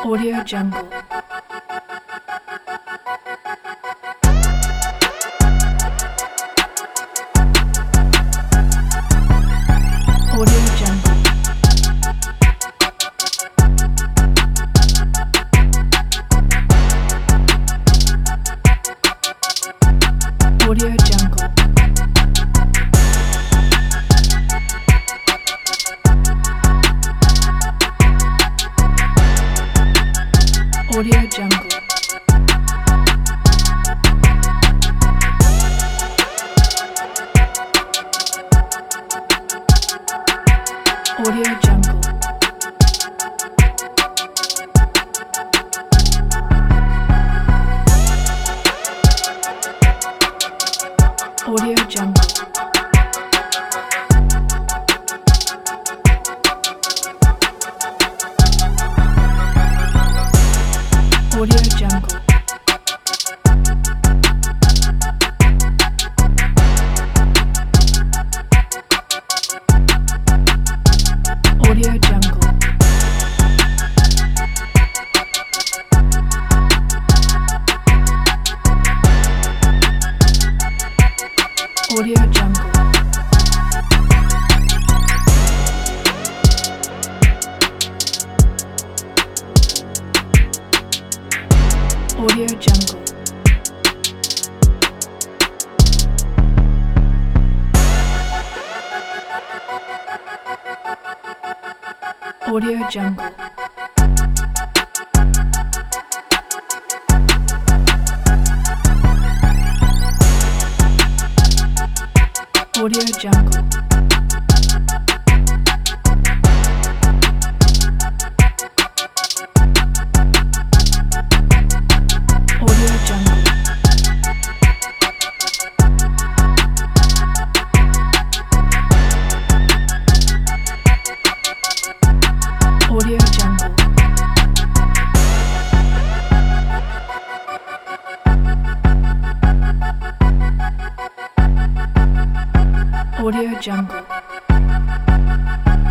Audio Jungle. Audio Jungle. Audio Jungle. Audio Jungle. Audio Jungle. Audio Jungle. Audio Jungle. Audio Jungle. Audio Jungle. Audio Jungle. Audio Jungle. Audio Jungle. Audio Jungle. Audio Jungle. Audio Jungle.